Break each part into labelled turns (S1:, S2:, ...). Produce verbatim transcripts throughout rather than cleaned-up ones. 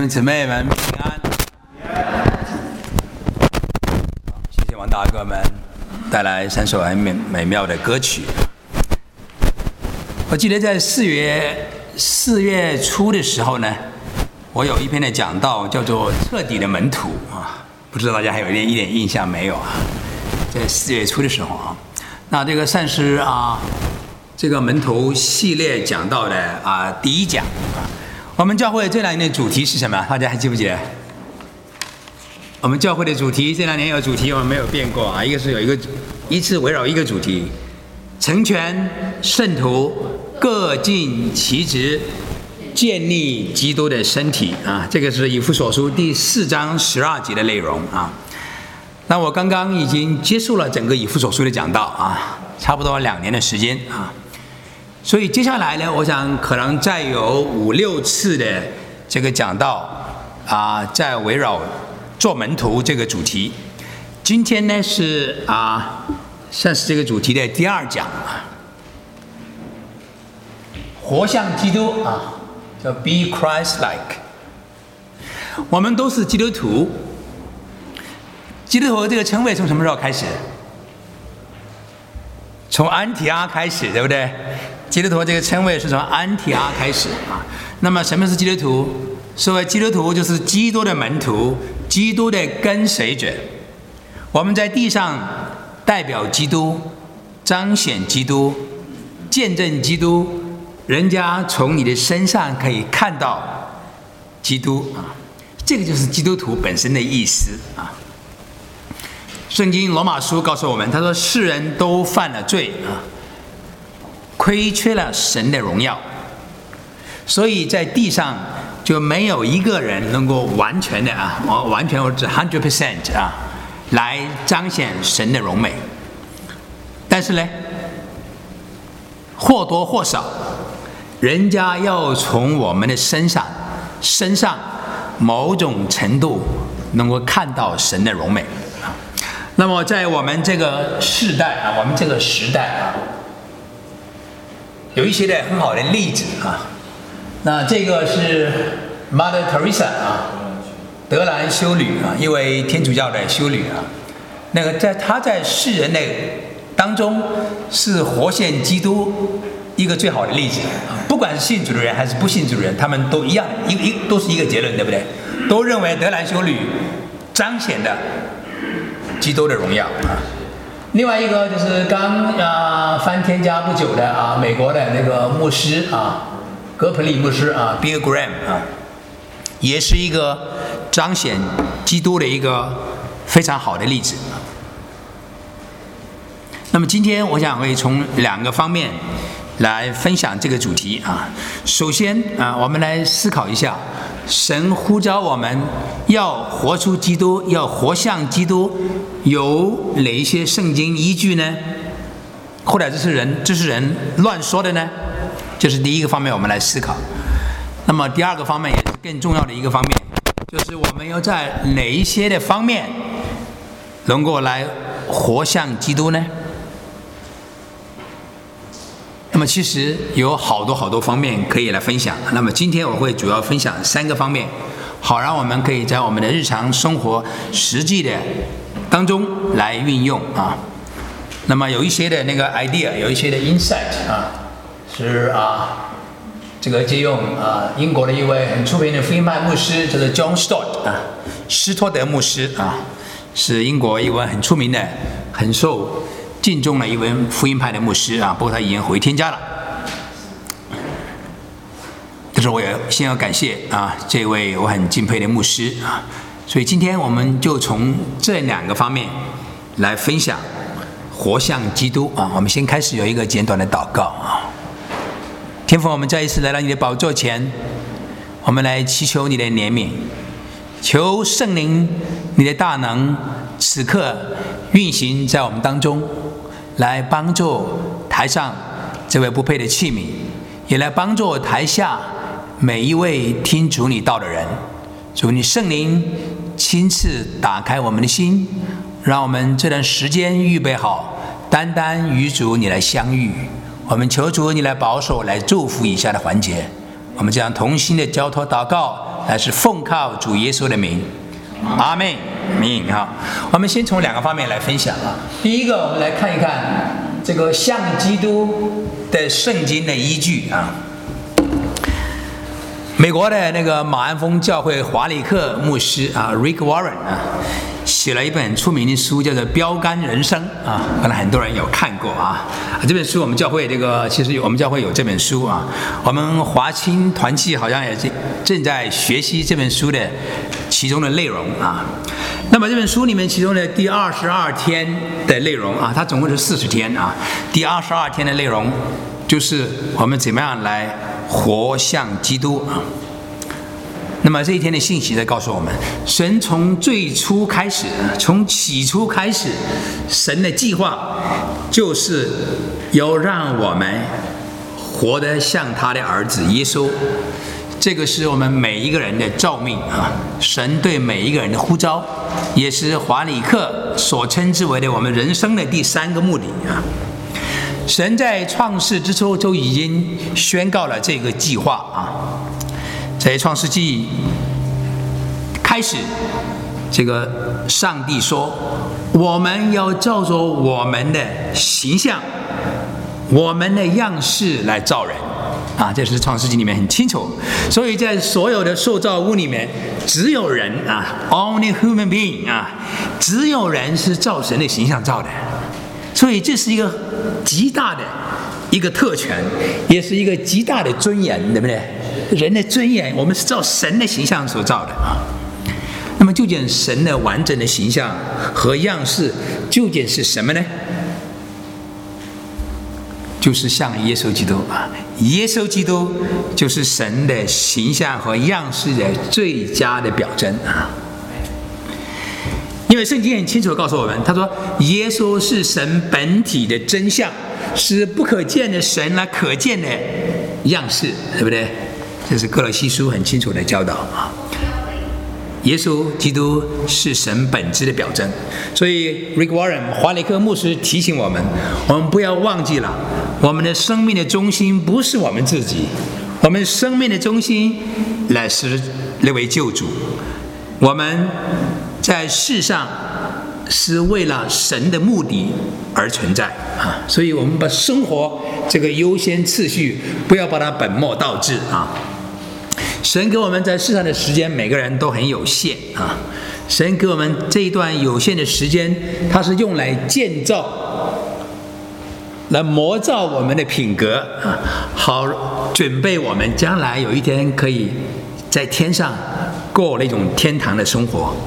S1: 兄姊妹们平安。谢谢王大哥们带来三首很美美妙的歌曲。我记得在四月四月初的时候呢，我有一篇的讲道叫做《彻底的门徒》啊，不知道大家还有一点一点印象没有啊？在四月初的时候啊，那这个算是啊这个门徒系列讲道的啊第一讲啊。我们教会这两年的主题是什么？大家还记不记得？我们教会的主题这两年有主题，我们没有变过啊。一个是有一个一次围绕一个主题，成全圣徒各尽其职，建立基督的身体啊。这个是以弗所书第四章十二节的内容啊。那我刚刚已经结束了整个以弗所书的讲道啊，差不多两年的时间啊。所以接下来呢，我想可能再有五六次的这个讲道啊，在围绕做门徒这个主题。今天呢是啊，算是这个主题的第二讲啊，活像基督啊，叫 Be Christ-like。我们都是基督徒，基督徒这个称谓从什么时候开始？从安提阿开始，对不对？基督徒这个称谓是从安提阿开始啊。那么什么是基督徒？所谓基督徒就是基督的门徒，基督的跟随者。我们在地上代表基督，彰显基督，见证基督，人家从你的身上可以看到基督啊。这个就是基督徒本身的意思啊。圣经罗马书告诉我们，他说世人都犯了罪啊，亏缺了神的荣耀，所以在地上就没有一个人能够完全的啊，完全或者 百分之百 啊，来彰显神的荣美。但是呢，或多或少，人家要从我们的身上身上某种程度能够看到神的荣美。那么在我们这个世代啊，我们这个时代啊，有一些的很好的例子啊。那这个是 Mother Teresa 啊，德兰修女啊，一位天主教的修女啊。那个在她在世人的当中是活现基督一个最好的例子啊。不管是信主的人还是不信主的人，他们都一样，一一都是一个结论，对不对？都认为德兰修女彰显的基督的荣耀啊。另外一个就是刚啊翻天家不久的啊，美国的那个牧师啊，格普利牧师啊 ，Bill Graham 啊，也是一个彰显基督的一个非常好的例子。那么今天我想会从两个方面来分享这个主题啊。首先啊，我们来思考一下，神呼召我们要活出基督，要活像基督，有哪一些圣经依据呢？或者这是人这是人乱说的呢？这是第一个方面，我们来思考。那么第二个方面也是更重要的一个方面，就是我们要在哪一些的方面能够来活像基督呢？那么其实有好多好多方面可以来分享。那么今天我会主要分享三个方面，好让我们可以在我们的日常生活实际的当中来运用啊。那么有一些的那个 idea， 有一些的 insight 啊，是啊，这个借用啊英国的一位很出名的福音派牧师，叫做 John Stott 啊，施托德牧师啊，是英国一位很出名的、很受敬重的一位福音派的牧师啊，不过他已经回天家了。但是我也先要感谢啊这位我很敬佩的牧师啊，所以今天我们就从这两个方面来分享活像基督啊。我们先开始有一个简短的祷告啊。天父，我们再一次来到你的宝座前，我们来祈求你的怜悯，求圣灵你的大能此刻运行在我们当中，来帮助台上这位不配的器皿，也来帮助台下每一位听主你道的人。主，你圣灵亲自打开我们的心，让我们这段时间预备好，单单与主你来相遇。我们求主你来保守，来祝福以下的环节。我们这样同心的交托祷告， 乃是奉靠主耶稣的名。阿们。明哈，我们先从两个方面来分享啊。第一个，我们来看一看这个像基督的圣经的依据啊。美国的那个马鞍峰教会华里克牧师啊 ，Rick Warren 啊，写了一本出名的书，叫做《标杆人生》啊，可能很多人有看过啊。这本书我们教会这个其实我们教会有这本书啊，我们华青团契好像也正在学习这本书的其中的内容啊。那么这本书里面其中的第二十二天的内容啊，它总共是四十天啊，第二十二天的内容就是我们怎么样来活像基督啊。那么这一天的信息在告诉我们，神从最初开始，从起初开始，神的计划就是要让我们活得像他的儿子耶稣。这个是我们每一个人的召命啊，神对每一个人的呼召，也是华里克所称之为的我们人生的第三个目的啊。神在创世之初就已经宣告了这个计划啊，在创世纪开始，这个上帝说，我们要照着我们的形象、我们的样式来造人啊，这是创世纪里面很清楚。所以在所有的受造物里面，只有人啊 ，only human being 啊，只有人是照神的形象造的。所以这是一个极大的一个特权，也是一个极大的尊严，对不对？人的尊严，我们是照神的形象所造的啊。那么究竟神的完整的形象和样式究竟是什么呢？就是像耶稣基督啊，耶稣基督就是神的形象和样式的最佳的表征啊。因为圣经很清楚地告诉我们，他说耶稣是神本体的真相，是不可见的神那可见的样式，对不对？这是哥罗西书很清楚的教导啊。耶稣基督是神本质的表征，所以 Rick Warren 华里克牧师提醒我们，我们不要忘记了，我们的生命的中心不是我们自己，我们生命的中心乃是那位救主。我们在世上是为了神的目的而存在啊，所以我们把生活这个优先次序不要把它本末倒置啊。神给我们在世上的时间，每个人都很有限啊。神给我们这一段有限的时间，它是用来建造、来磨造我们的品格啊，好准备我们将来有一天可以在天上过那种天堂的生活。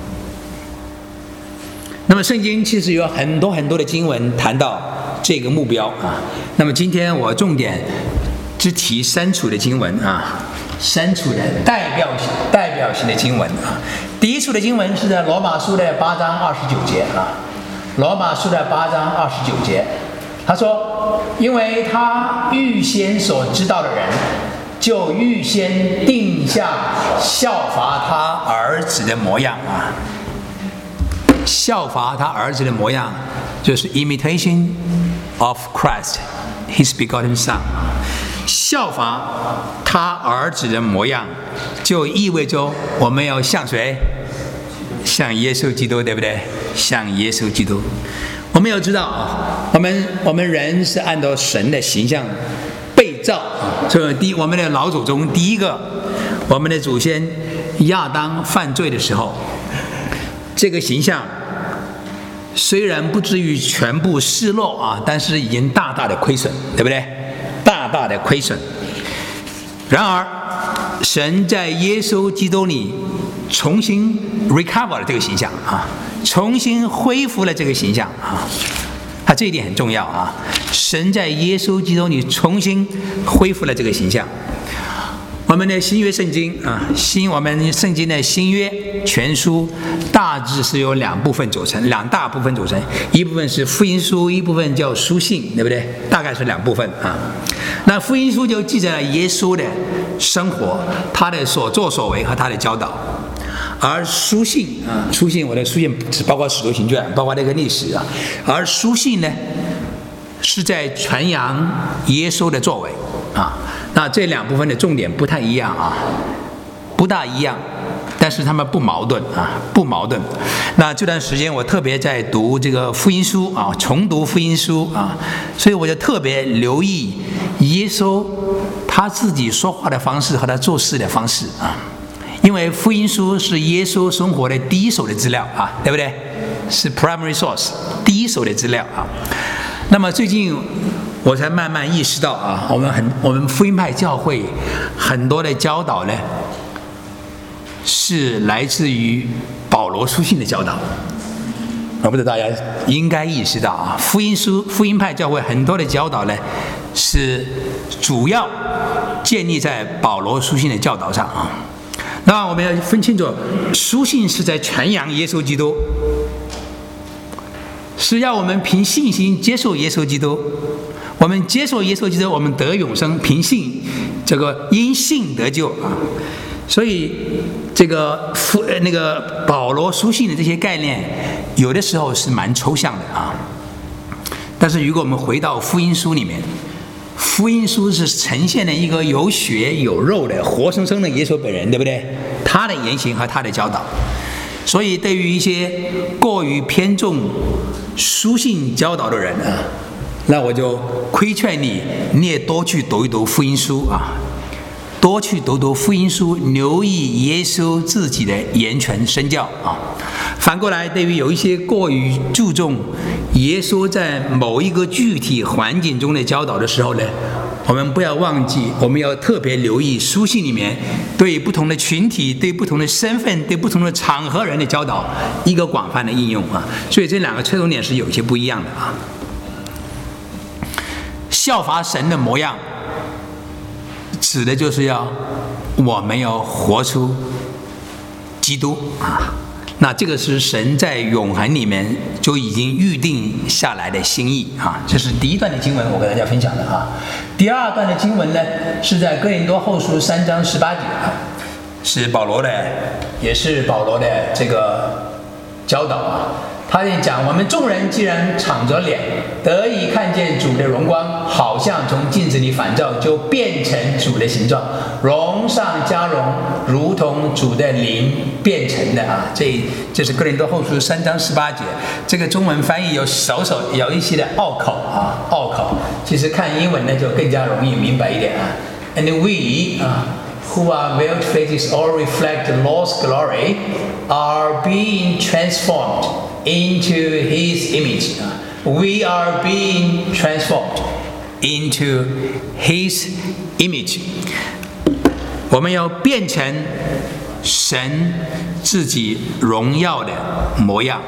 S1: 那么圣经其实有很多很多的经文谈到这个目标啊。那么今天我重点只提三处的经文啊，三处的代表性代表性的经文啊。第一处的经文是在罗马书的八章二十九节啊，罗马书的八章二十九节，他说：“因为他预先所知道的人，就预先定下效法他儿子的模样啊。”效法他儿子的模样，就是 imitation of Christ, His begotten Son。效法他儿子的模样，就意味着我们要像谁？像耶稣基督，对不对？像耶稣基督。我们要知道啊，我们我们人是按照神的形象被造啊。所以第一，我们的老祖宗第一个，我们的祖先亚当犯罪的时候，这个形象虽然不至于全部失落啊，但是已经大大的亏损，对不对？大大的亏损。然而，神在耶稣基督里重新 recover 了这个形象啊，重新恢复了这个形象啊，啊，这一点很重要啊。神在耶稣基督里重新恢复了这个形象。我们的新约圣经啊，新我们圣经的新约全书大致是由两部分组成，两大部分组成，一部分是福音书，一部分叫书信，对不对？大概是两部分啊。那福音书就记载了耶稣的生活，他的所作所为和他的教导，而书信啊，书信我的书信只包括使徒行传，包括那个历史啊，而书信呢是在传扬耶稣的作为啊。那这两部分的重点不太一样啊，不不大一样，但是他们不矛盾啊，不矛盾。那这段时间我特别在读这个福音书啊，重读福音书啊，所以我就特别留意耶稣他自己说话的方式和他做事的方式啊，因为福音书是耶稣生活的第一手的资料啊，对不对？是 primary source， 第一手的资料啊。那么最近我才慢慢意识到啊，我们很我们福音派教会很多的教导呢，是来自于保罗书信的教导。我不知道大家应该意识到啊，福音书福音派教会很多的教导呢，是主要建立在保罗书信的教导上啊。那我们要分清楚，书信是在传扬耶稣基督，是要我们凭信心接受耶稣基督。我们接受耶稣基督，我们得永生，凭信这个因信得救啊。所以这个福那个保罗书信的这些概念，有的时候是蛮抽象的啊。但是如果我们回到福音书里面，福音书是呈现了一个有血有肉的活生生的耶稣本人，对不对？他的言行和他的教导。所以对于一些过于偏重书信教导的人啊，那我就规劝你，你也多去读一读福音书啊，多去读读福音书，留意耶稣自己的言传身教啊。反过来，对于有一些过于注重耶稣在某一个具体环境中的教导的时候呢，我们不要忘记，我们要特别留意书信里面对不同的群体、对不同的身份、对不同的场合人的教导一个广泛的应用啊。所以这两个侧重点是有些不一样的啊。效法神的模样，指的就是要我们要活出基督啊。那这个是神在永恒里面就已经预定下来的心意啊。这是第一段的经文，我跟大家分享的啊。第二段的经文呢，是在哥林多后书三章十八节啊，是保罗的，也是保罗的这个教导啊。他在讲，我们众人既然敞着脸，得以看见主的荣光，好像从镜子里反照，就变成主的形状，荣上加荣，如同主的灵变成的啊。这这是哥林多后书三章十八节。这个中文翻译有少少有一些的拗口啊，拗口。其实看英文呢就更加容易明白一点啊。And we 啊。who are veiled faces all reflect the Lord's glory, are being transformed into His image. We are being transformed into His image. 我们要变成神自己荣耀的模样。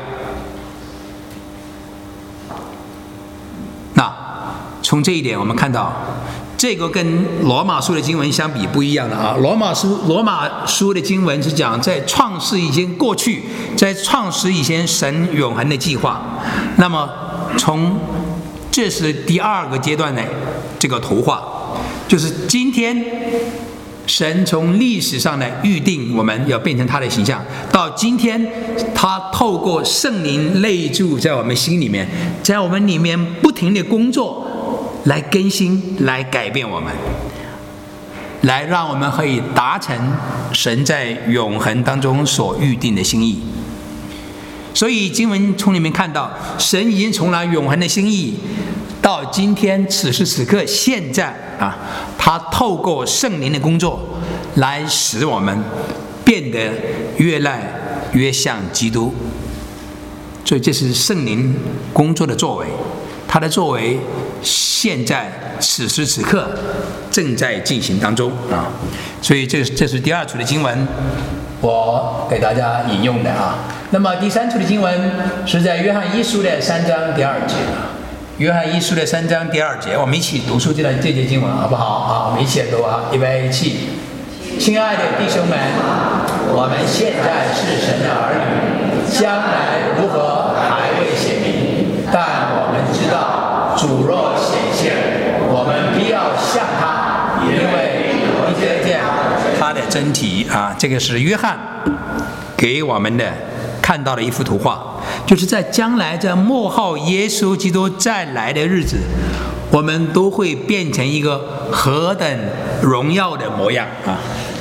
S1: 那从这一点，我们看到。这个跟罗马书的经文相比不一样的啊，罗马书罗马书的经文是讲在创世以前过去，在创世以前神永恒的计划。那么从这是第二个阶段的这个图画，就是今天神从历史上的预定我们要变成他的形象，到今天他透过圣灵内住在我们心里面，在我们里面不停的工作。来更新，来改变我们，来让我们可以达成神在永恒当中所预定的心意。所以经文从里面看到，神已经从来永恒的心意，到今天此时此刻现在啊，他透过圣灵的工作，来使我们变得越来越像基督。所以这是圣灵工作的作为，他的作为。现在此时此刻正在进行当中啊，所以这这是第二处的经文，我给大家引用的啊。那么第三处的经文是在约翰一书的三章第二节啊。约翰一书的三章第二节，我们一起读出这段这节经文好不好啊？我们一起来读啊，预备起。亲爱的弟兄们，我们现在是神的儿女，将来如何还未显明，但我们知道。主若显现，我们必要像他，因为一得见他的真体啊。这个是约翰给我们的看到的一幅图画，就是在将来在末后耶稣基督再来的日子，我们都会变成一个何等荣耀的模样啊！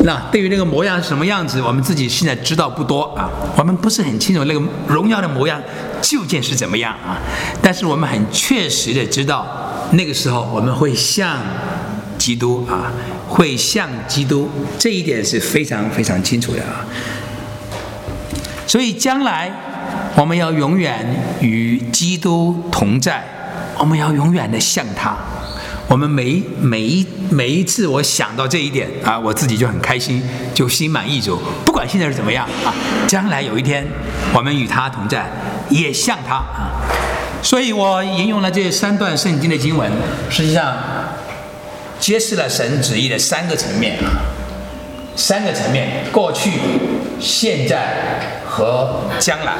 S1: 那对于那个模样是什么样子，我们自己现在知道不多啊，我们不是很清楚那个荣耀的模样究竟是怎么样啊。但是我们很确实的知道，那个时候我们会像基督啊，会像基督，这一点是非常非常清楚的啊。所以将来我们要永远与基督同在，我们要永远的像他。我们每每一每一次我想到这一点啊，我自己就很开心，就心满意足。不管现在是怎么样啊，将来有一天我们与他同在，也像他啊。所以我引用了这三段圣经的经文，实际上揭示了神旨意的三个层面啊，三个层面：过去、现在和将来。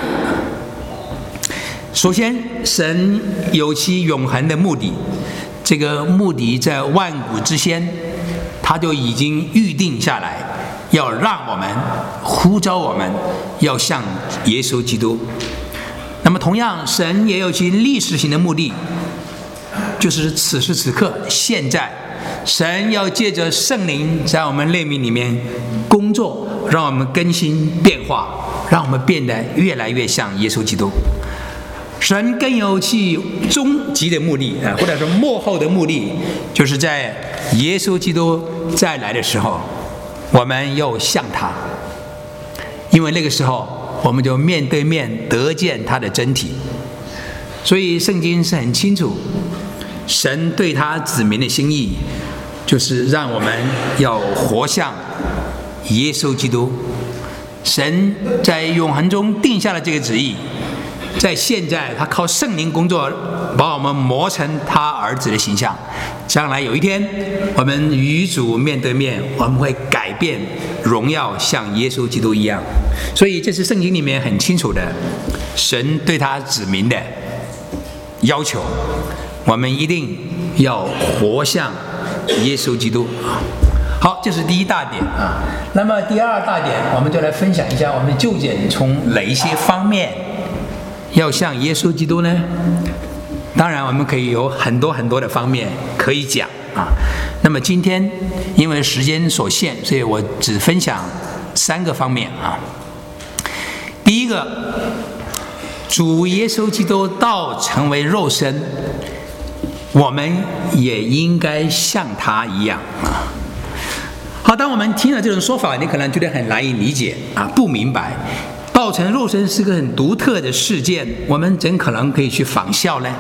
S1: 首先，神有其永恒的目的。这个目的在万古之先，他就已经预定下来，要让我们呼召我们要像耶稣基督。那么同样，神也有其历史性的目的，就是此时此刻现在，神要借着圣灵在我们内命里面工作，让我们更新变化，让我们变得越来越像耶稣基督。神更有其终极的目的啊，或者说末后的目的，就是在耶稣基督再来的时候，我们要像他，因为那个时候我们就面对面得见他的真体。所以圣经是很清楚，神对他子民的心意，就是让我们要活像耶稣基督。神在永恒中定下了这个旨意，在现在他靠圣灵工作，把我们磨成他儿子的形象。将来有一天我们与主面对面，我们会改变荣耀，像耶稣基督一样。所以这是圣经里面很清楚的神对他子民的要求，我们一定要活像耶稣基督。好，这是第一大点啊。那么第二大点，我们就来分享一下，我们究竟从哪一些方面要像耶稣基督呢？当然我们可以有很多很多的方面可以讲啊。那么今天因为时间所限，所以我只分享三个方面啊。第一个，主耶稣基督道成为肉身，我们也应该像他一样啊。好，当我们听了这种说法，你可能觉得很难以理解啊，不明白。道成肉身是个很独特的事件，我们怎可能可以去仿效呢？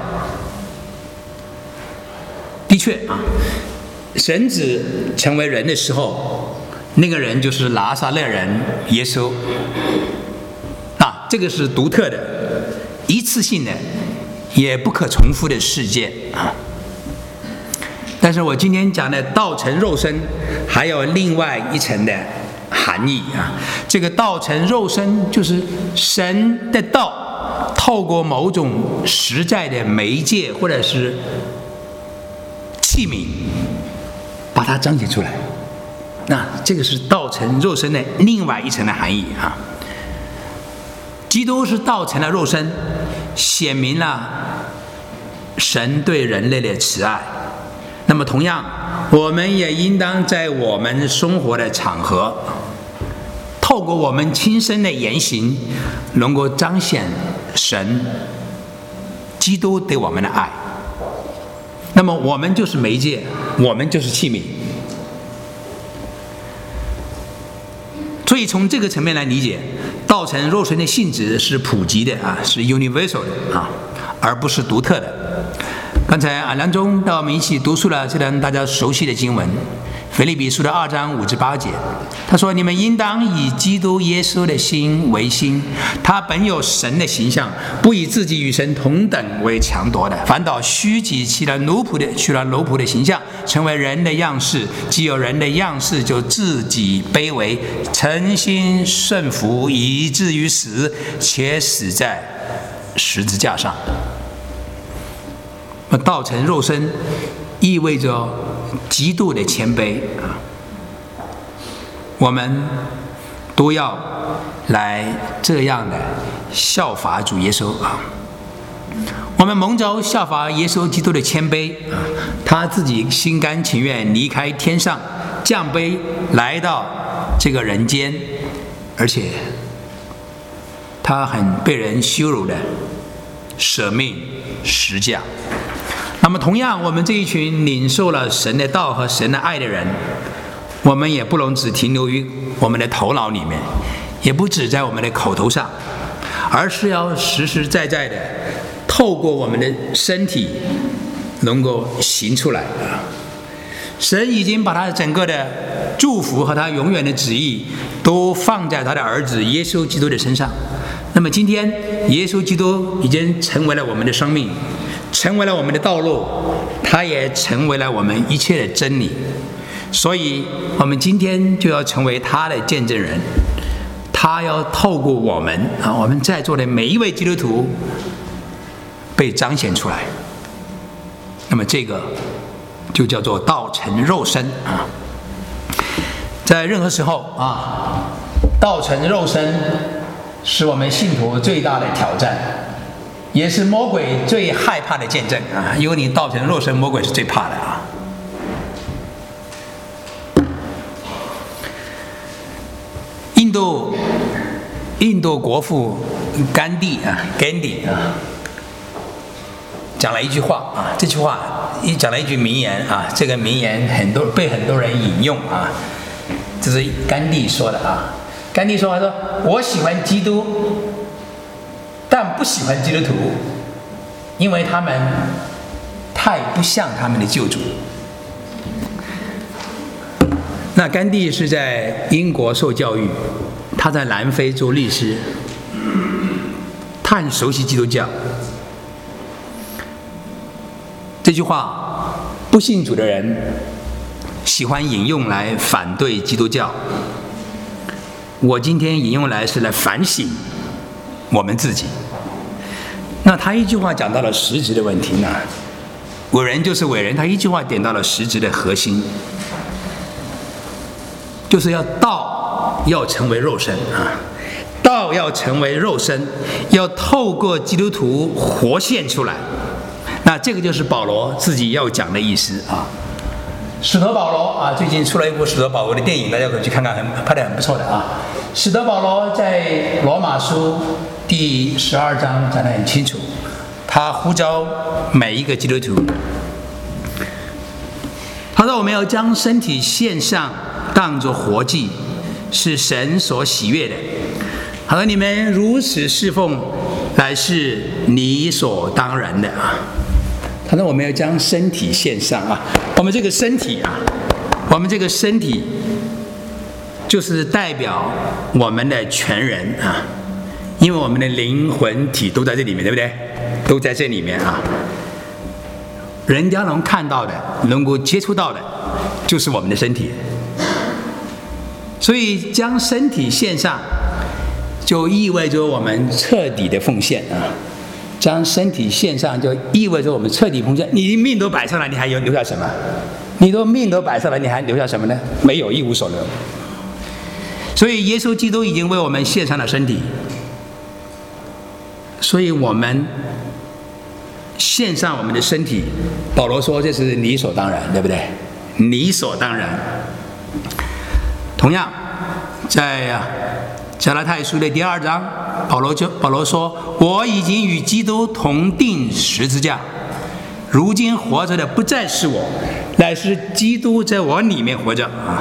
S1: 的确啊，神子成为人的时候，那个人就是拿撒勒人耶稣啊，这个是独特的、一次性的、也不可重复的事件啊。但是我今天讲的道成肉身，还有另外一层的含义啊。这个道成肉身，就是神的道透过某种实在的媒介或者是器皿，把它彰显出来。那这个是道成肉身的另外一层的含义啊。基督是道成了肉身，显明了神对人类的慈爱。那么同样，我们也应当在我们生活的场合，透过我们亲身的言行，能够彰显神基督对我们的爱。那么我们就是媒介，我们就是器皿。所以从这个层面来理解，道成肉身的性质是普及的啊，是 universal 的啊，而不是独特的。刚才阿良中带我们一起读出了这段大家熟悉的经文，腓立比书的二章五至八节。他说：“你们应当以基督耶稣的心为心，他本有神的形象，不以自己与神同等为强夺的，反倒虚己，起了奴仆的取了奴仆的形象，成为人的样式。既有人的样式，就自己卑微，诚心顺服，以至于死，且死在十字架上。”道成肉身意味着极度的谦卑啊，我们都要来这样的效法主耶稣啊。我们蒙召效法耶稣基督的谦卑啊，他自己心甘情愿离开天上，降卑来到这个人间，而且他很被人羞辱的舍命十架。那么同样，我们这一群领受了神的道和神的爱的人，我们也不能只停留于我们的头脑里面，也不只在我们的口头上，而是要实实在在的透过我们的身体能够行出来啊！神已经把他整个的祝福和他永远的旨意都放在他的儿子耶稣基督的身上。那么今天耶稣基督已经成为了我们的生命，成为了我们的道路，他也成为了我们一切的真理。所以我们今天就要成为他的见证人，他要透过我们啊，我们在座的每一位基督徒被彰显出来。那么这个就叫做道成肉身啊。在任何时候啊，道成肉身是我们信徒最大的挑战，也是魔鬼最害怕的见证啊！因为你道成肉身，魔鬼是最怕的啊。印度印度国父甘地啊，甘地啊，讲了一句话啊，这句话一讲了一句名言啊，这个名言很多被很多人引用啊，这是甘地说的啊。甘地说：“他说我喜欢基督，但不喜欢基督徒，因为他们太不像他们的救主。”那甘地是在英国受教育，他在南非做律师，他很熟悉基督教。这句话，不信主的人喜欢引用来反对基督教。我今天引用来是来反省我们自己。那他一句话讲到了实质的问题呢，伟人就是伟人，他一句话点到了实质的核心，就是要道要成为肉身啊，道要成为肉身，要透过基督徒活现出来。那这个就是保罗自己要讲的意思啊。使徒保罗啊，最近出了一部使徒保罗的电影，大家可以去看看，很拍得很不错的啊。使徒保罗在罗马书第十二章讲得很清楚，他呼召每一个基督徒，他说我们要将身体献上，当作活祭，是神所喜悦的。他说你们如此侍奉，乃是理所当然的啊。他说我们要将身体献上啊，我们这个身体啊，我们这个身体就是代表我们的全人啊，因为我们的灵魂体都在这里面，对不对？都在这里面啊。人家能看到的，能够接触到的，就是我们的身体。所以将身体献上，就意味着我们彻底的奉献啊。将身体献上，就意味着我们彻底奉献。你命都摆上了，你还有留下什么？你都命都摆上了，你还留下什么呢？没有，一无所留。所以耶稣基督已经为我们献上了身体，所以我们献上我们的身体，保罗说这是理所当然，对不对？理所当然。同样，在加拉太书的第二章，保罗就保罗说：“我已经与基督同定十字架，如今活着的不再是我，乃是基督在我里面活着啊。”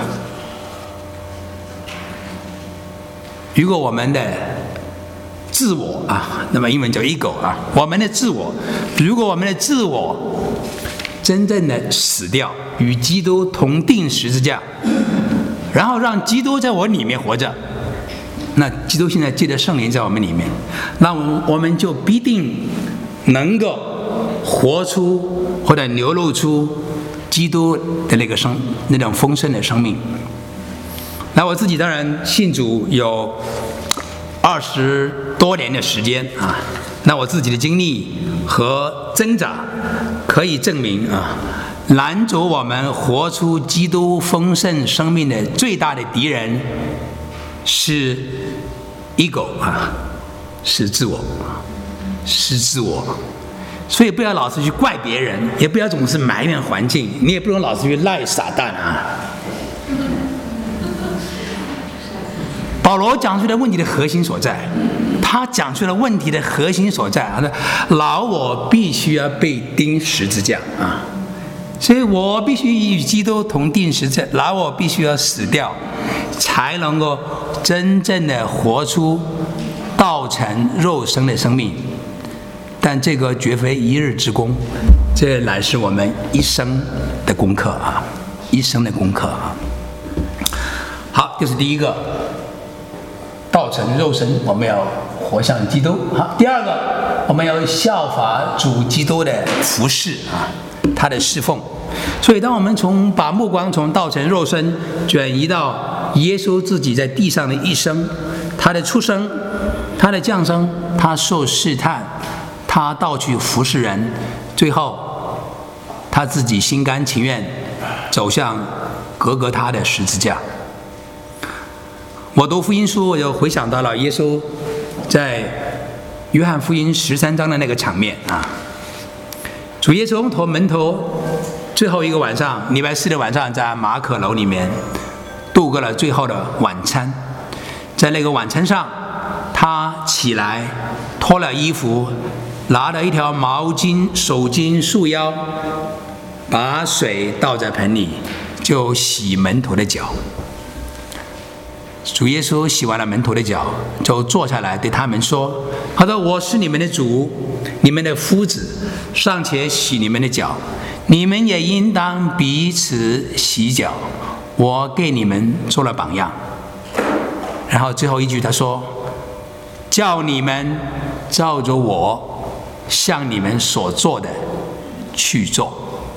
S1: 如果我们的自我啊，那么英文叫 ego 啊，我们的自我，如果我们的自我真正的死掉，与基督同定十字架，然后让基督在我里面活着。那基督现在借着圣灵在我们里面，那我们就必定能够活出或者流露出基督的那个生那种丰盛的生命。那我自己当然信主有二十多年的时间啊，那我自己的经历和挣扎可以证明啊，拦阻我们活出基督丰盛生命的最大的敌人是 ego 啊，是自我，是自我。所以不要老是去怪别人，也不要总是埋怨环境，你也不能老是去赖撒旦啊。 保罗讲出了问题的核心所在，他讲出了问题的核心所在啊，老我必须要被钉十字架啊，所以我必须与基督同钉十字架，老我必须要死掉，才能够真正的活出道成肉身的生命。但这个绝非一日之功，这乃是我们一生的功课啊，一生的功课啊。好，这是第一个，道成肉身，我们要活像基督。好，第二个，我们要效法主基督的服事啊，他的侍奉。所以，当我们从把目光从道成肉身转移到耶稣自己在地上的一生，他的出生，他的降生，他受试探，他到去服侍人，最后他自己心甘情愿走向革革他的十字架。我读福音书，我就回想到了耶稣在约翰福音十三章的那个场面啊。主耶稣同门徒最后一个晚上，礼拜四的晚上，在马可楼里面度过了最后的晚餐。在那个晚餐上，他起来脱了衣服，拿了一条毛巾、手巾束腰，把水倒在盆里，就洗门徒的脚。主耶稣洗完了门徒的脚，就坐下来对他们说：“他说我是你们的主，你们的夫子，尚且洗你们的脚，你们也应当彼此洗脚。我给你们做了榜样。”然后最后一句他说：“叫你们照着我向你们所做的去做。”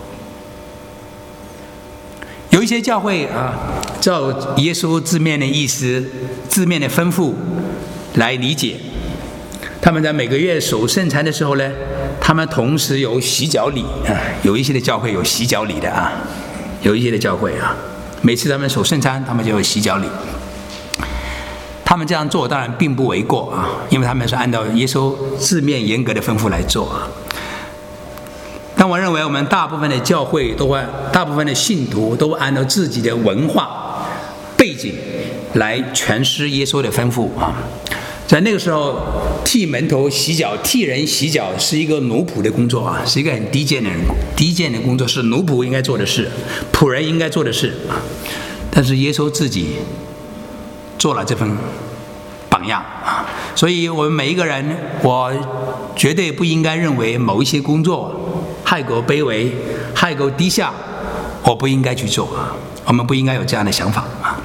S1: 有一些教会啊，照耶稣字面的意思、字面的吩咐来理解。他们在每个月守圣餐的时候呢，他们同时有洗脚礼啊。有一些的教会有洗脚礼的啊，有一些的教会啊，每次他们守圣餐，他们就有洗脚礼。他们这样做当然并不为过啊，因为他们是按照耶稣字面严格的吩咐来做啊。但我认为我们大部分的教会都会，大部分的信徒都按照自己的文化背景来诠释耶稣的吩咐啊。在那个时候，替门徒洗脚、替人洗脚是一个奴仆的工作啊，是一个很低贱的人、低贱的工作，是奴仆应该做的事，仆人应该做的事啊。但是耶稣自己做了这份榜样啊，所以我们每一个人，我绝对不应该认为某一些工作害够卑微，害够低下，我不应该去做啊。我们不应该有这样的想法啊。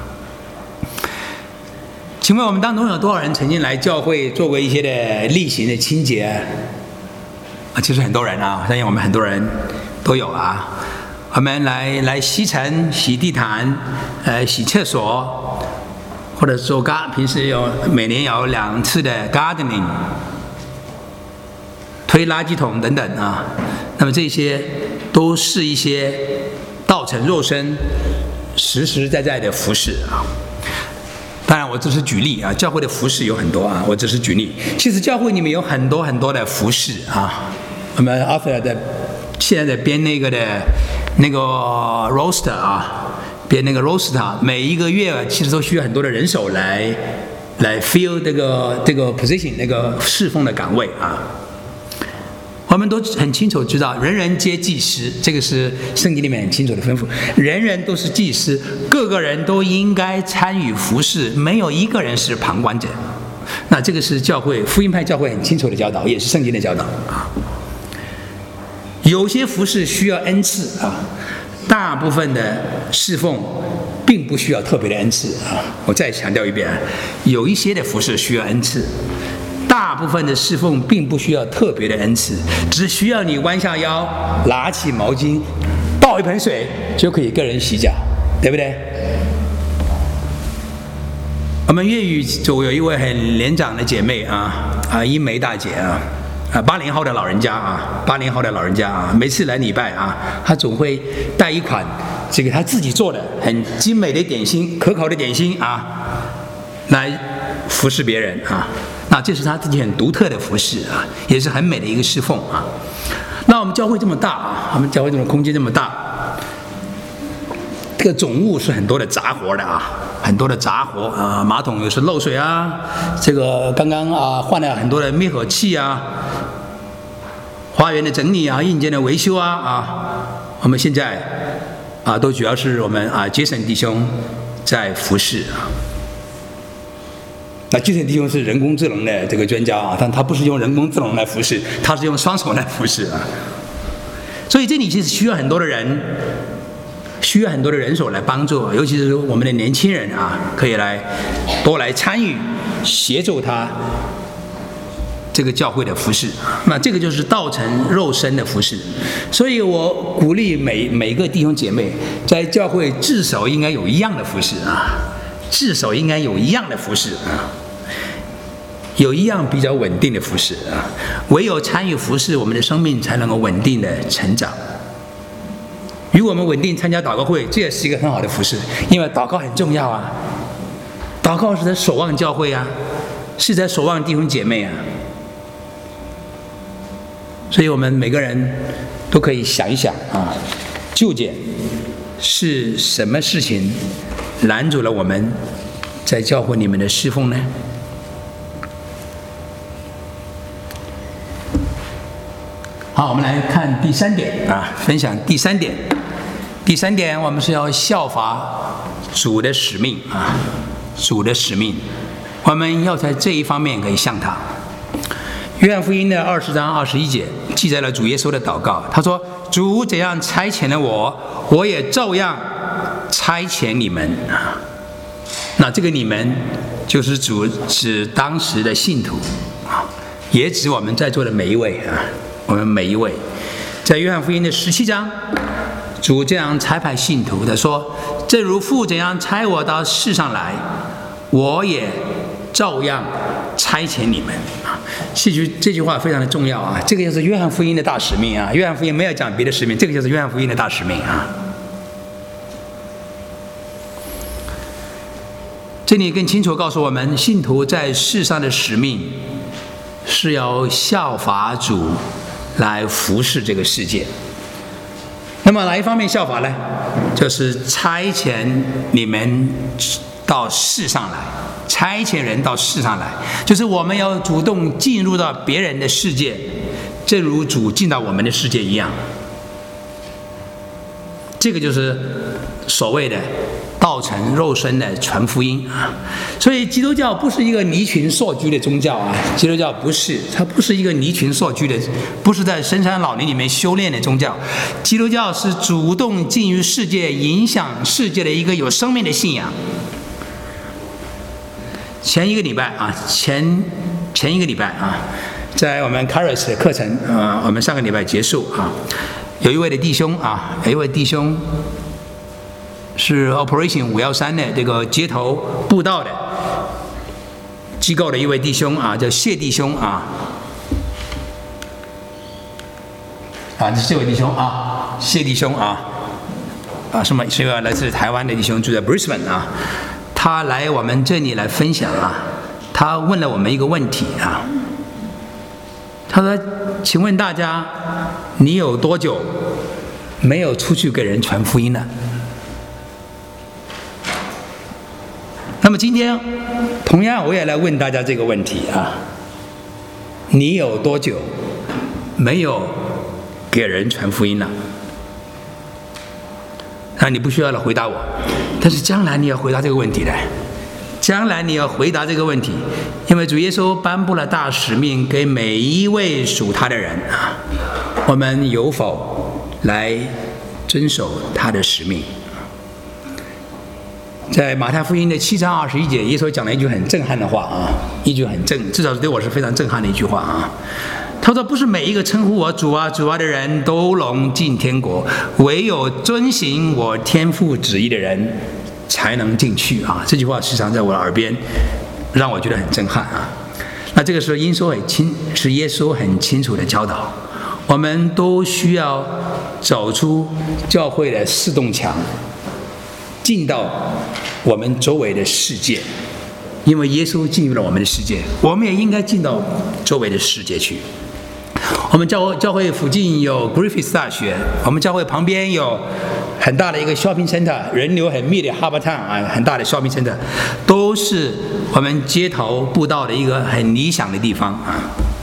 S1: 请问我们当中有多少人曾经来教会做过一些的例行的清洁啊？其实很多人啊，相信我们很多人都有啊。我们来来吸尘、洗地毯、呃洗厕所，或者做garden，平时有每年有两次的 gardening， 推垃圾桶等等啊。那么这些都是一些道成肉身、实实在在的服事啊。当然，我只是举例啊，教会的服事有很多啊，我只是举例。其实教会里面有很多很多的服事啊。我们 author 的现在在编那个的那个 roster 啊，编那个 roster， 每一个月其实都需要很多的人手来来 fill 这个这个 position 那个侍奉的岗位啊。我们都很清楚知道，人人皆祭司，这个是圣经里面很清楚的吩咐。人人都是祭司，各个人都应该参与服事，没有一个人是旁观者。那这个是教会福音派教会很清楚的教导，也是圣经的教导啊。有些服事需要恩赐啊，大部分的侍奉并不需要特别的恩赐啊。我再强调一遍，有一些的服事需要恩赐。大部分的侍奉并不需要特别的恩赐，只需要你弯下腰，拿起毛巾，倒一盆水，就可以跟人洗脚，对不对？我们粤语组有一位很年长的姐妹啊啊，英梅大姐啊啊，八零后的老人家啊，八零后的老人家啊，每次来礼拜啊，她总会带一款这个她自己做的很精美的点心，可口的点心啊，来服侍别人啊。那这是他自己很独特的服事啊，也是很美的一个侍奉啊。那我们教会这么大啊，我们教会这种空间这么大，这个总务是很多的杂活的啊， 很多的杂活啊，马桶有时漏水啊，这个刚刚啊换了很多的灭火器啊，花园的整理啊，硬件的维修啊啊，我们现在啊都主要是我们啊杰森弟兄在服侍啊。那杰森弟兄是人工智能的这个专家啊，但他不是用人工智能来服侍，他是用双手来服侍啊。所以这里其实需要很多的人，需要很多的人手来帮助，尤其是我们的年轻人啊，可以来多来参与，协助他这个教会的服侍。那这个就是道成肉身的服侍。所以我鼓励每每个弟兄姐妹，在教会至少应该有一样的服侍啊，至少应该有一样的服侍啊。有一样比较稳定的服事啊，唯有参与服事，我们的生命才能够稳定的成长。如果我们稳定参加祷告会，这也是一个很好的服事，因为祷告很重要啊。祷告是在守望教会啊，是在守望弟兄姐妹啊。所以我们每个人都可以想一想啊，究竟是什么事情拦阻了我们在教会里面的侍奉呢？好，我们来看第三点啊，分享第三点。第三点，我们是要效法主的使命啊，主的使命，我们要在这一方面可以像他。约翰福音的二十章二十一节记载了主耶稣的祷告，他说：“主怎样差遣了我，我也照样差遣你们啊。”那这个你们就是主指当时的信徒啊，也指我们在座的每一位啊。我们每一位，在约翰福音的十七章，主这样差派信徒的说：“正如父怎样差我到世上来，我也照样差遣你们。”啊，这句这句话非常的重要啊！这个就是约翰福音的大使命啊！约翰福音没有讲别的使命，这个就是约翰福音的大使命啊！这里更清楚告诉我们，信徒在世上的使命是要效法主来服侍这个世界。那么哪一方面效法呢？就是差遣你们到世上来，差遣人到世上来，就是我们要主动进入到别人的世界，正如主进到我们的世界一样。这个就是所谓的道成肉身的传福音啊。所以基督教不是一个离群索居的宗教啊，基督教不是，它不是一个离群索居的，不是在深山老林里面修炼的宗教。基督教是主动进入世界，影响世界的一个有生命的信仰。前一个礼拜啊，前前一个礼拜啊，在我们 Caris 的课程啊、呃，我们上个礼拜结束啊，有一位的弟兄啊，有一位弟兄是 Operation 五一三的这个街头布道的机构的一位弟兄啊，叫谢弟兄啊，啊，这是这位弟兄啊，谢弟兄啊，啊，什么是一个来自台湾的弟兄，住在 Brisbane 啊，他来我们这里来分享啊，他问了我们一个问题啊，他说：“请问大家，你有多久没有出去给人传福音了？”那么今天，同样我也来问大家这个问题啊：你有多久没有给人传福音了？啊，你不需要来回答我，但是将来你要回答这个问题的。将来你要回答这个问题，因为主耶稣颁布了大使命给每一位属他的人啊，我们有否来遵守他的使命？在马太福音的七章二十一节，耶稣讲了一句很震撼的话啊，一句很震，至少对我是非常震撼的一句话啊。他说：“不是每一个称呼我主啊主啊的人都能进天国，唯有遵行我天父旨意的人才能进去啊！”这句话时常在我的耳边，让我觉得很震撼啊。那这个时候，耶稣很清，是耶稣很清楚的教导，我们都需要走出教会的四栋墙，进到我们周围的世界，因为耶稣进入了我们的世界，我们也应该进到周围的世界去。我们教会教会附近有 Griffith 大学，我们教会旁边有很大的一个 shopping center， 人流很密的 Harbor Town 啊，很大的 shopping center， 都是我们街头布道的一个很理想的地方啊。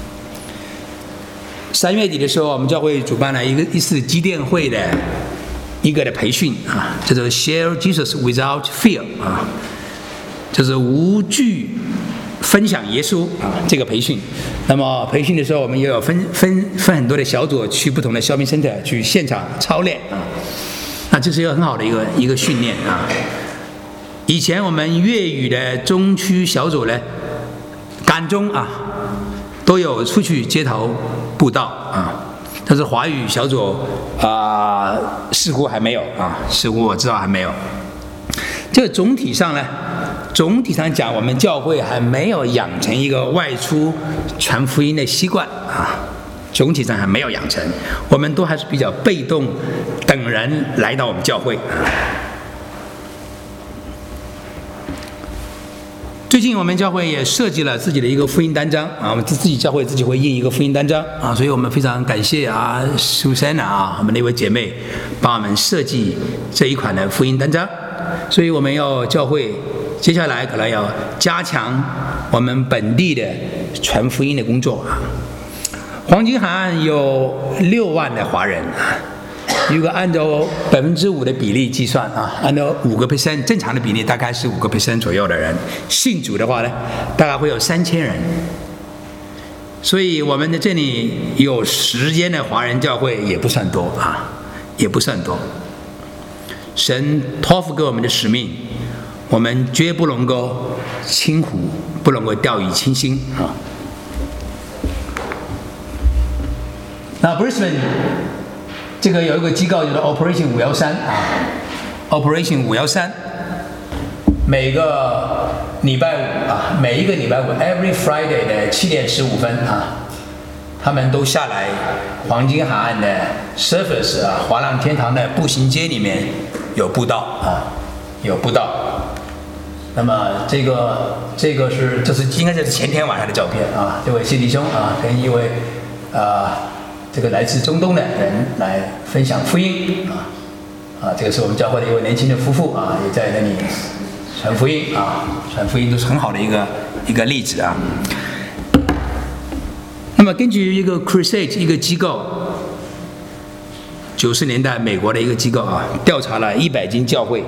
S1: 三月底的时候，我们教会主办了一个一次基甸会的一个的培训啊，叫做 Share Jesus Without Fear 啊，就是无惧分享耶稣啊，这个培训。那么培训的时候，我们也有分分分很多的小组去不同的 shopping center 去现场操练啊。那这是一个很好的一个一个训练啊。以前我们粤语的中区小组呢，港中啊都有出去街头布道啊，但是华语小组啊、呃、似乎还没有啊，似乎我知道还没有。这个总体上呢，总体上讲，我们教会还没有养成一个外出传福音的习惯啊。总体上还没有养成，我们都还是比较被动，等人来到我们教会。最近我们教会也设计了自己的一个福音单张啊，我们自己教会自己会印一个福音单张啊，所以我们非常感谢啊苏珊娜啊，我们那位姐妹帮我们设计这一款的福音单张，所以我们要教会接下来可能要加强我们本地的传福音的工作啊。黄金海岸有六万的华人啊，如果按照百分之五的比例计算啊，按照五个 percent 正常的比例大概是五个 percent 左右的人信主的话呢，大概会有三千人。所以我们的这里有十间的华人教会也不算多啊，也不算多。神托付给我们的使命，我们绝不能够轻忽，不能够掉以轻心啊。那 Brisbane 这个有一个机构叫做 Operation 五一三啊 ，Operation 五一三，每个礼拜五啊，每一个礼拜五 ，every Friday 的七点十五分啊，他们都下来黄金海岸的 Surface 啊，华浪天堂的步行街里面有布道啊，有布道。那么这个这个是这是应该就是前天晚上的照片啊，这位谢弟兄啊，跟一位啊。这个来自中东的人来分享福音啊啊，这个是我们教会的一位年轻的夫妇啊，也在那里传福音啊，传福音都是很好的一个一个例子啊。那么根据一个 Crusade 一个机构，九十年代美国的一个机构啊，调查了一百间教会，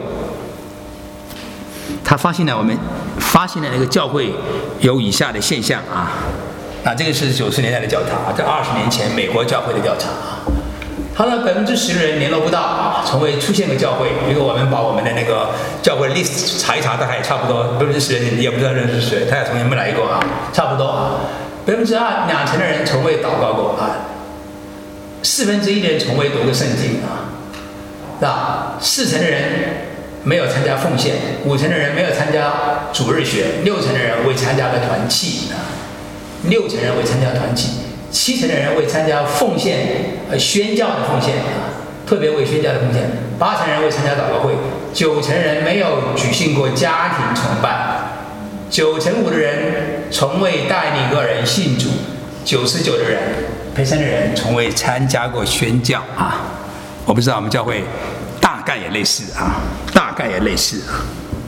S1: 他发现了我们发现了那个教会有以下的现象啊。啊，这个是九十年代的调查，这二十年前美国教会的调查啊。他说百分之十的人联络不到啊，从未出现过教会。如果我们把我们的那个教会 list 查一查，大概也差不多百分之十的人也不知道认识谁，他也从来没来过啊，差不多啊。百分之二两成的人从未祷告过啊，四分之一的人从未读过圣经啊，那四成的人没有参加奉献，五成的人没有参加主日学，六成的人未参加过团契啊。六成人未参加团契，七成的人未参加奉献，呃，宣教的奉献啊，特别为宣教的奉献。八成人未参加祷告会，九成人没有举行过家庭崇拜，九成五的人从未带领个人信主，九十九的人，陪审的人从未参加过宣教啊。我不知道我们教会大概也类似啊，大概也类似啊。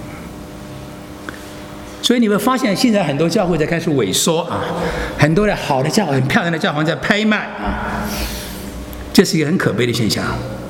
S1: 所以你会发现，现在很多教会在开始萎缩啊，很多的好的教会、很漂亮的教堂在拍卖啊，这是一个很可悲的现象。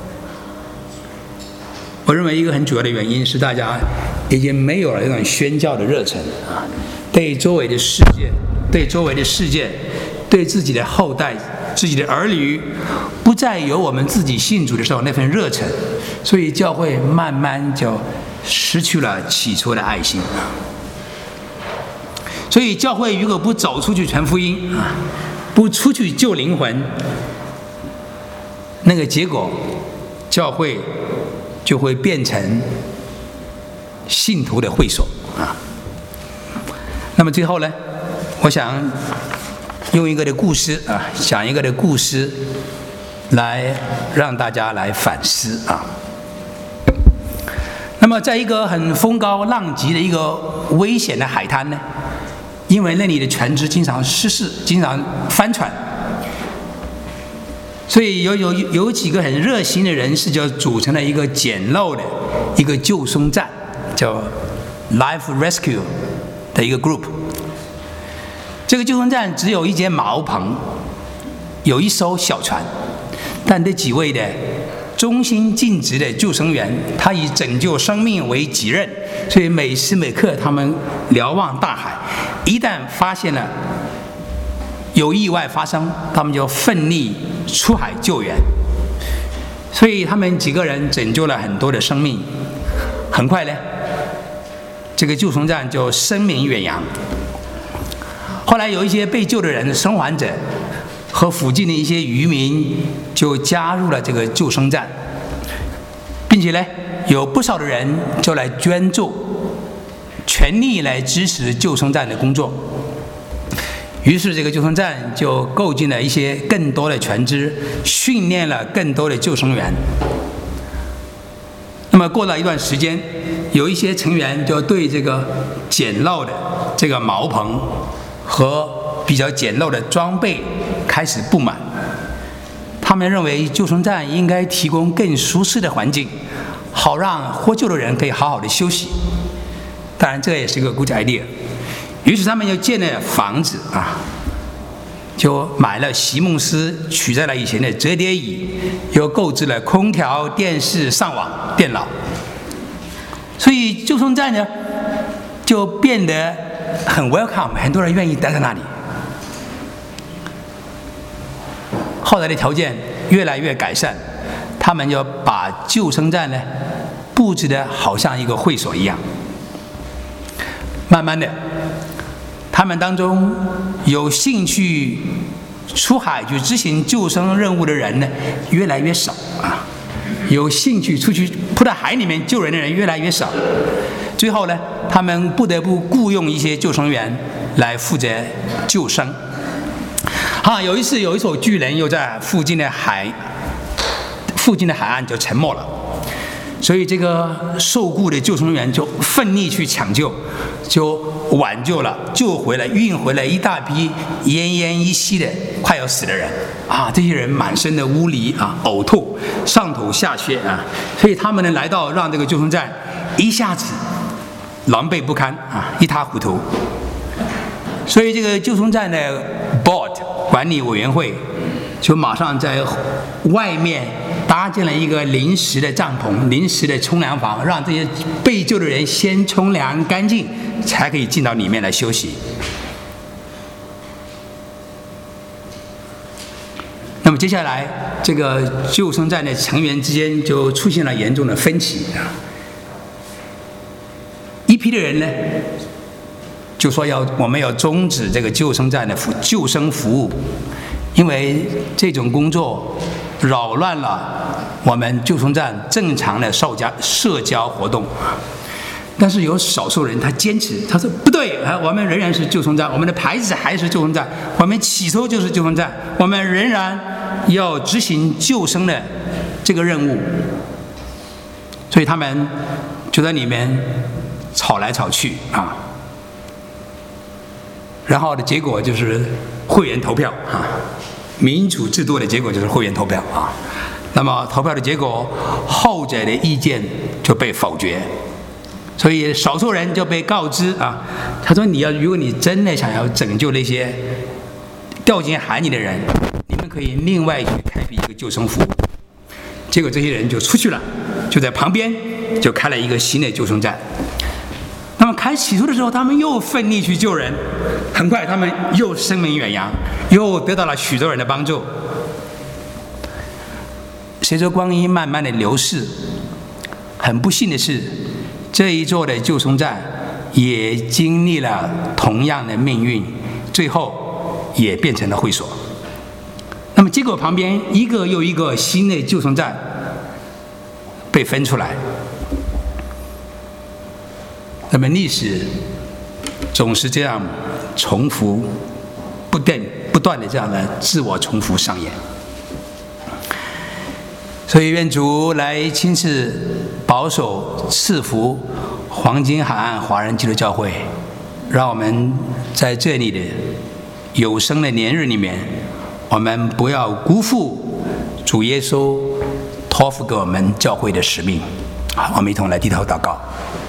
S1: 我认为一个很主要的原因是大家已经没有了那种宣教的热忱啊，对周围的世界、对周围的世界、对自己的后代、自己的儿女，不再有我们自己信主的时候那份热忱，所以教会慢慢就失去了起初的爱心。所以教会如果不走出去传福音啊，不出去救灵魂，那个结果，教会就会变成信徒的会所啊。那么最后呢，我想用一个的故事啊，讲一个的故事，来让大家来反思啊。那么在一个很风高浪急的一个危险的海滩呢，因为那里的船只经常失事，经常翻船， 所以有有有几个很热心的人士就组成了一个简陋的一个救生站，叫 Life Rescue 的一个 group。这个救生站只有一间茅棚，有一艘小船，但这几位的忠心尽职的救生员，他以拯救生命为己任，所以每时每刻他们瞭望大海，一旦发现了有意外发生，他们就奋力出海救援。所以他们几个人拯救了很多的生命。很快呢，这个救生站就声名远扬。后来有一些被救的人生还者和附近的一些渔民就加入了这个救生站，并且呢，有不少的人就来捐助，全力来支持救生站的工作。于是这个救生站就购进了一些更多的船只，训练了更多的救生员。那么过了一段时间，有一些成员就对这个简陋的这个茅棚和比较简陋的装备开始不满。他们认为救生站应该提供更舒适的环境，好让获救的人可以好好的休息。当然这也是一个 good idea。于是他们又建了房子啊，就买了席梦思取代了以前的折叠椅，又购置了空调、电视、上网、电脑。所以救生站呢就变得很 welcome， 很多人愿意待在那里。后来的条件越来越改善，他们就把救生站呢布置得好像一个会所一样。慢慢的，他们当中有兴趣出海去执行救生任务的人呢越来越少啊，有兴趣出去扑到海里面救人的人越来越少。最后呢，他们不得不雇佣一些救生员来负责救生。啊，有一次有一艘巨人又在附近的海附近的海岸就沉没了，所以这个受雇的救生员就奋力去抢救，就挽救了、救回了、运回了一大批奄奄一息的快要死的人啊！这些人满身的污泥啊，呕吐，上吐下泻啊，所以他们呢来到，让这个救生站一下子狼狈不堪啊，一塌糊涂。所以这个救生站的 board 管理委员会就马上在外面搭建了一个临时的帐篷、临时的冲凉房，让这些被救的人先冲凉干净，才可以进到里面来休息。那么接下来，这个救生站的成员之间就出现了严重的分歧啊。一批的人呢，就说要我们要终止这个救生站的救生服务，因为这种工作扰乱了我们救生站正常的社交社交活动。但是有少数人他坚持，他说不对啊，我们仍然是救生站，我们的牌子还是救生站，我们起初就是救生站，我们仍然要执行救生的这个任务。所以他们就在里面吵来吵去啊，然后的结果就是会员投票啊，民主制度的结果就是会员投票啊。那么投票的结果，后者的意见就被否决，所以少数人就被告知啊，他说你要，如果你真的想要拯救那些掉进海里的人，你们可以另外去开辟一个救生服务。结果这些人就出去了，就在旁边就开了一个新的救生站。那么开起初的时候，他们又奋力去救人，很快他们又声名远扬，又得到了许多人的帮助。随着光阴慢慢的流逝，很不幸的是，这一座的救生站也经历了同样的命运，最后也变成了会所。那么结果旁边一个又一个新的救生站被分出来。那么历史总是这样重复不断不断的这样的自我重复上演。所以愿主来亲自保守赐福黄金海岸华人基督教会，让我们在这里的有生的年日里面，我们不要辜负主耶稣托付给我们教会的使命。好，我们一同来低头祷告。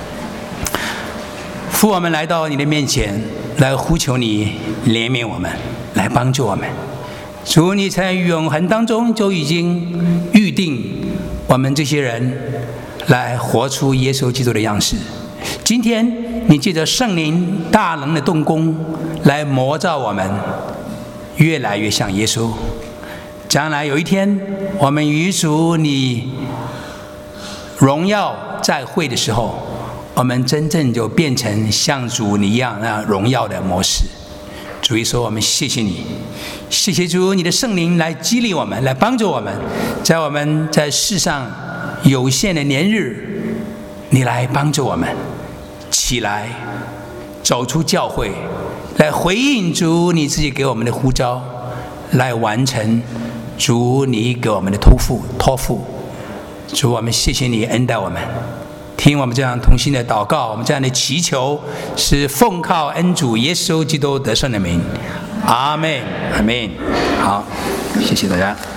S1: 父，我们来到你的面前，来呼求你怜悯我们，来帮助我们。主，你在永恒当中就已经预定我们这些人来活出耶稣基督的样式。今天你借着圣灵大能的动工来磨造我们，越来越像耶稣。将来有一天，我们与主你荣耀再会的时候，我们真正就变成像主你一样那荣耀的模式。主耶稣，我们谢谢你，谢谢主你的圣灵来激励我们，来帮助我们，在我们在世上有限的年日，你来帮助我们起来，走出教会，来回应主你自己给我们的呼召，来完成主你给我们的托付托付。主，我们谢谢你恩待我们，听我们这样同心的祷告，我们这样的祈求是奉靠恩主耶稣基督得胜的名，阿们，阿们。好，谢谢大家。